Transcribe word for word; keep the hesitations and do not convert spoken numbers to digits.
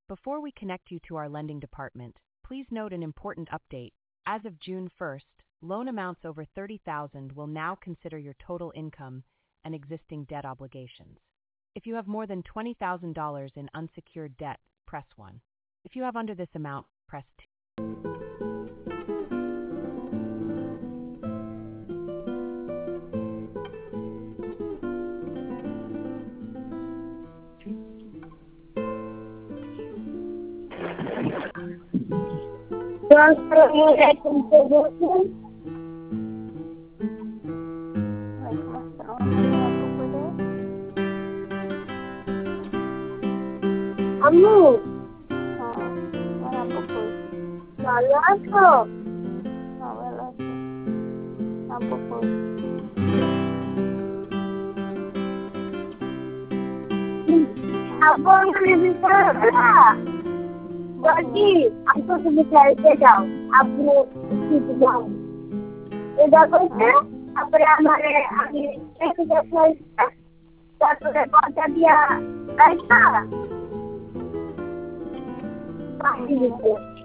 Before we connect you to our lending department, please note an important update. As of June first, loan amounts over thirty thousand dollars will now consider your total income and existing debt obligations. If you have more than twenty thousand dollars in unsecured debt, press one. If you have under this amount, press two. Transfer your item to Boston. Amu. हाँ मैं आपको कोई Salah ko. हाँ वाला है आपको कोई Abang lebih salah. Jadi, aku sudah cari tahu. Aku itu bang. Sudah kerja, apa yang mana aku sudah selesai. Satu reporter dia, baiklah. Pasti itu.